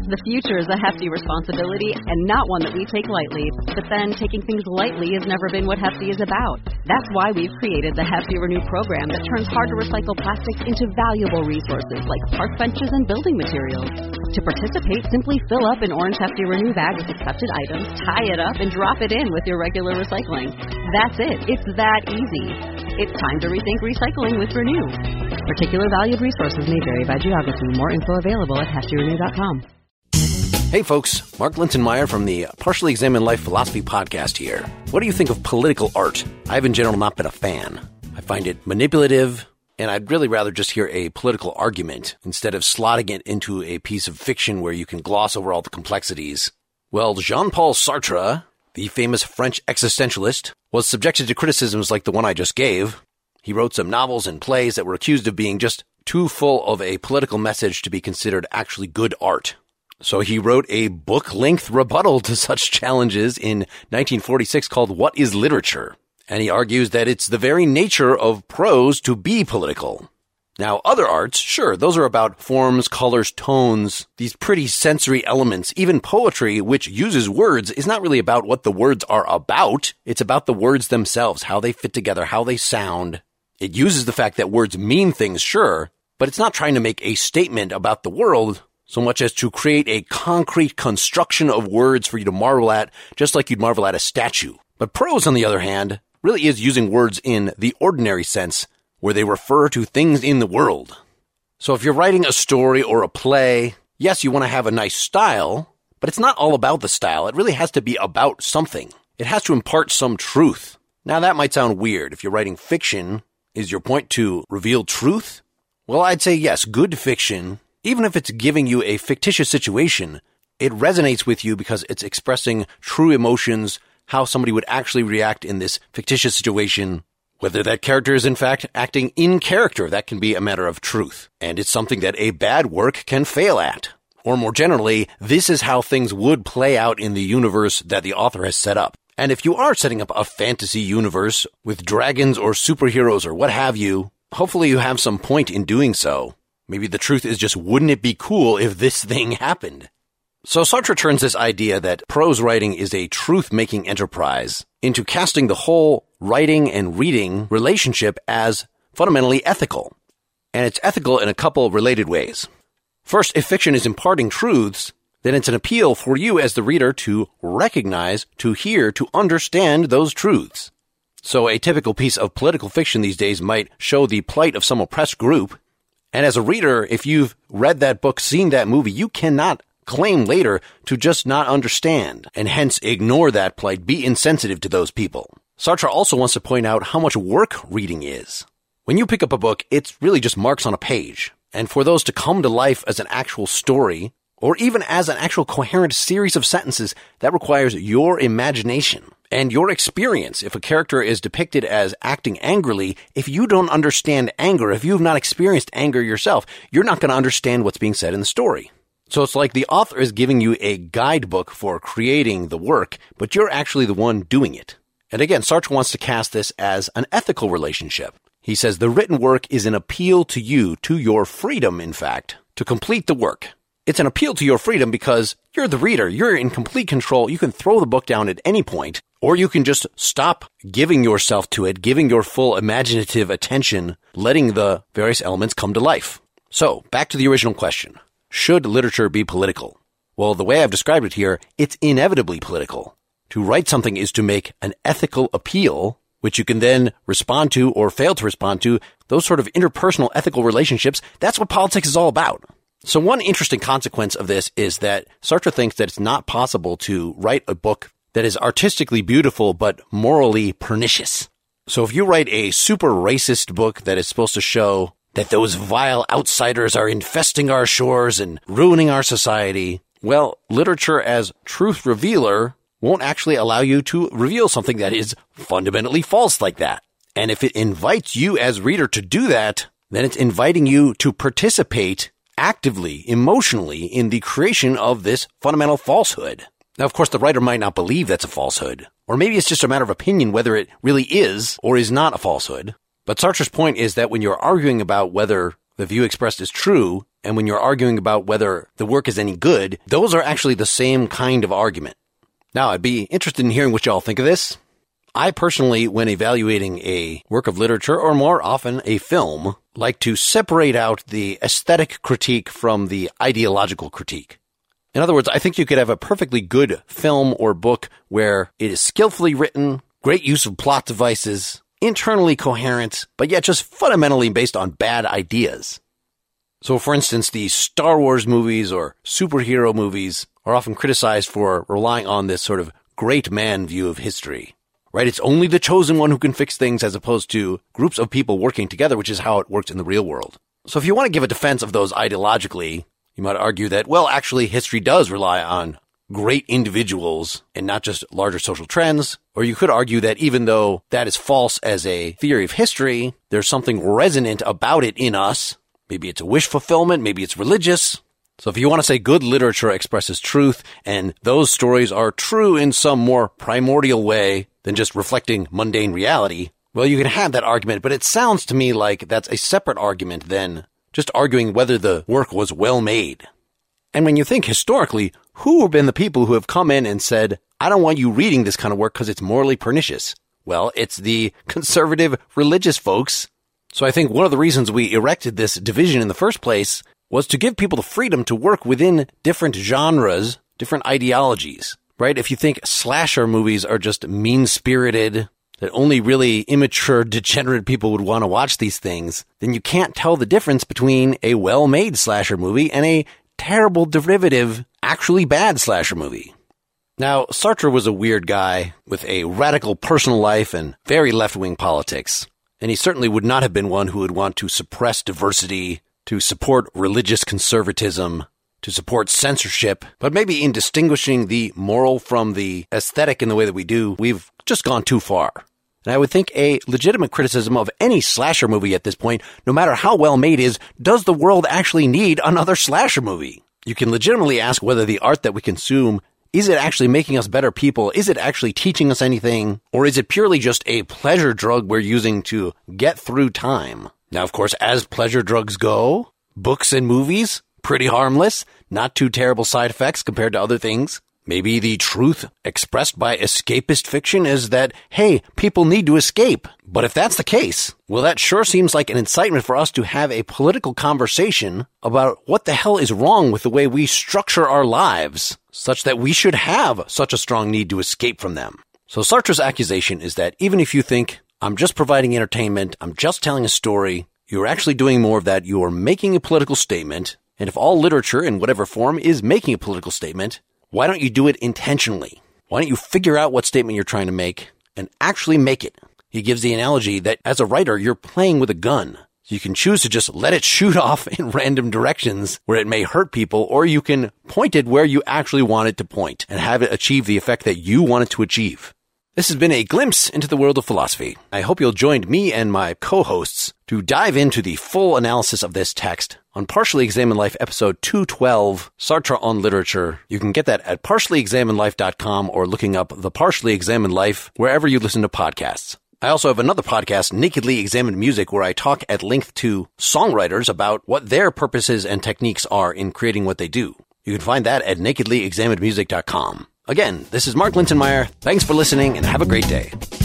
The future is a hefty responsibility and not one that we take lightly. But then, taking things lightly has never been what Hefty is about. That's why we've created the Hefty Renew program that turns hard-to-recycle plastics into valuable resources like park benches and building materials. To participate, simply fill up an orange Hefty Renew bag with accepted items, tie it up, and drop it in with your regular recycling. That's it. It's that easy. It's time to rethink recycling with Renew. Particular valued resources may vary by geography. More info available at heftyrenew.com. Hey folks, Mark Lintonmeyer from the Partially Examined Life Philosophy podcast here. What do you think of political art? I've in general not been a fan. I find it manipulative, and I'd really rather just hear a political argument instead of slotting it into a piece of fiction where you can gloss over all the complexities. Well, Jean-Paul Sartre, the famous French existentialist, was subjected to criticisms like the one I just gave. He wrote some novels and plays that were accused of being just too full of a political message to be considered actually good art. So he wrote a book-length rebuttal to such challenges in 1946 called What is Literature? And he argues that it's the very nature of prose to be political. Now, other arts, sure, those are about forms, colors, tones, these pretty sensory elements. Even poetry, which uses words, is not really about what the words are about. It's about the words themselves, how they fit together, how they sound. It uses the fact that words mean things, sure, but it's not trying to make a statement about the world so much as to create a concrete construction of words for you to marvel at, just like you'd marvel at a statue. But prose, on the other hand, really is using words in the ordinary sense, where they refer to things in the world. So if you're writing a story or a play, yes, you want to have a nice style, but it's not all about the style. It really has to be about something. It has to impart some truth. Now that might sound weird. If you're writing fiction, is your point to reveal truth? Well, I'd say yes, good fiction, even if it's giving you a fictitious situation, it resonates with you because it's expressing true emotions, how somebody would actually react in this fictitious situation. Whether that character is in fact acting in character, that can be a matter of truth. And it's something that a bad work can fail at. Or more generally, this is how things would play out in the universe that the author has set up. And if you are setting up a fantasy universe with dragons or superheroes or what have you, hopefully you have some point in doing so. Maybe the truth is just, wouldn't it be cool if this thing happened? So Sartre turns this idea that prose writing is a truth-making enterprise into casting the whole writing and reading relationship as fundamentally ethical. And it's ethical in a couple related ways. First, if fiction is imparting truths, then it's an appeal for you as the reader to recognize, to hear, to understand those truths. So a typical piece of political fiction these days might show the plight of some oppressed group. And as a reader, if you've read that book, seen that movie, you cannot claim later to just not understand and hence ignore that plight, be insensitive to those people. Sartre also wants to point out how much work reading is. When you pick up a book, it's really just marks on a page. And for those to come to life as an actual story, or even as an actual coherent series of sentences, that requires your imagination and your experience. If a character is depicted as acting angrily, if you don't understand anger, if you've not experienced anger yourself, you're not going to understand what's being said in the story. So it's like the author is giving you a guidebook for creating the work, but you're actually the one doing it. And again, Sartre wants to cast this as an ethical relationship. He says the written work is an appeal to you, to your freedom, in fact, to complete the work. It's an appeal to your freedom because you're the reader. You're in complete control. You can throw the book down at any point, or you can just stop giving yourself to it, giving your full imaginative attention, letting the various elements come to life. So, back to the original question. Should literature be political? Well, the way I've described it here, it's inevitably political. To write something is to make an ethical appeal, which you can then respond to or fail to respond to. Those sort of interpersonal ethical relationships, that's what politics is all about. So one interesting consequence of this is that Sartre thinks that it's not possible to write a book that is artistically beautiful but morally pernicious. So if you write a super racist book that is supposed to show that those vile outsiders are infesting our shores and ruining our society, well, literature as truth revealer won't actually allow you to reveal something that is fundamentally false like that. And if it invites you as reader to do that, then it's inviting you to participate actively, emotionally, in the creation of this fundamental falsehood. Now, of course, the writer might not believe that's a falsehood, or maybe it's just a matter of opinion whether it really is or is not a falsehood. But Sartre's point is that when you're arguing about whether the view expressed is true, and when you're arguing about whether the work is any good, those are actually the same kind of argument. Now, I'd be interested in hearing what y'all think of this. I personally, when evaluating a work of literature, or more often a film, like to separate out the aesthetic critique from the ideological critique. In other words, I think you could have a perfectly good film or book where it is skillfully written, great use of plot devices, internally coherent, but yet just fundamentally based on bad ideas. So, for instance, the Star Wars movies or superhero movies are often criticized for relying on this sort of great man view of history. Right? It's only the chosen one who can fix things as opposed to groups of people working together, which is how it works in the real world. So if you want to give a defense of those ideologically, you might argue that, well, actually history does rely on great individuals and not just larger social trends. Or you could argue that even though that is false as a theory of history, there's something resonant about it in us. Maybe it's a wish fulfillment, maybe it's religious. So if you want to say good literature expresses truth and those stories are true in some more primordial way than just reflecting mundane reality, well, you can have that argument, but it sounds to me like that's a separate argument than just arguing whether the work was well made. And when you think historically, who have been the people who have come in and said, I don't want you reading this kind of work because it's morally pernicious? Well, it's the conservative religious folks. So I think one of the reasons we erected this division in the first place was to give people the freedom to work within different genres, different ideologies, right? If you think slasher movies are just mean-spirited, that only really immature, degenerate people would want to watch these things, then you can't tell the difference between a well-made slasher movie and a terrible derivative, actually bad slasher movie. Now, Sartre was a weird guy with a radical personal life and very left-wing politics, and he certainly would not have been one who would want to suppress diversity, to support religious conservatism, to support censorship, but maybe in distinguishing the moral from the aesthetic in the way that we do, we've just gone too far. And I would think a legitimate criticism of any slasher movie at this point, no matter how well made is, does the world actually need another slasher movie? You can legitimately ask whether the art that we consume, is it actually making us better people? Is it actually teaching us anything? Or is it purely just a pleasure drug we're using to get through time? Now, of course, as pleasure drugs go, books and movies, pretty harmless, not too terrible side effects compared to other things. Maybe the truth expressed by escapist fiction is that, hey, people need to escape. But if that's the case, well, that sure seems like an incitement for us to have a political conversation about what the hell is wrong with the way we structure our lives, such that we should have such a strong need to escape from them. So Sartre's accusation is that even if you think, I'm just providing entertainment, I'm just telling a story, you're actually doing more of that, you're making a political statement, and if all literature in whatever form is making a political statement, why don't you do it intentionally? Why don't you figure out what statement you're trying to make and actually make it? He gives the analogy that as a writer, you're playing with a gun. So you can choose to just let it shoot off in random directions where it may hurt people, or you can point it where you actually want it to point and have it achieve the effect that you want it to achieve. This has been a glimpse into the world of philosophy. I hope you'll join me and my co-hosts to dive into the full analysis of this text on Partially Examined Life episode 212, Sartre on Literature. You can get that at partiallyexaminedlife.com or looking up The Partially Examined Life wherever you listen to podcasts. I also have another podcast, Nakedly Examined Music, where I talk at length to songwriters about what their purposes and techniques are in creating what they do. You can find that at nakedlyexaminedmusic.com. Again, this is Mark Lintonmeyer. Thanks for listening and have a great day.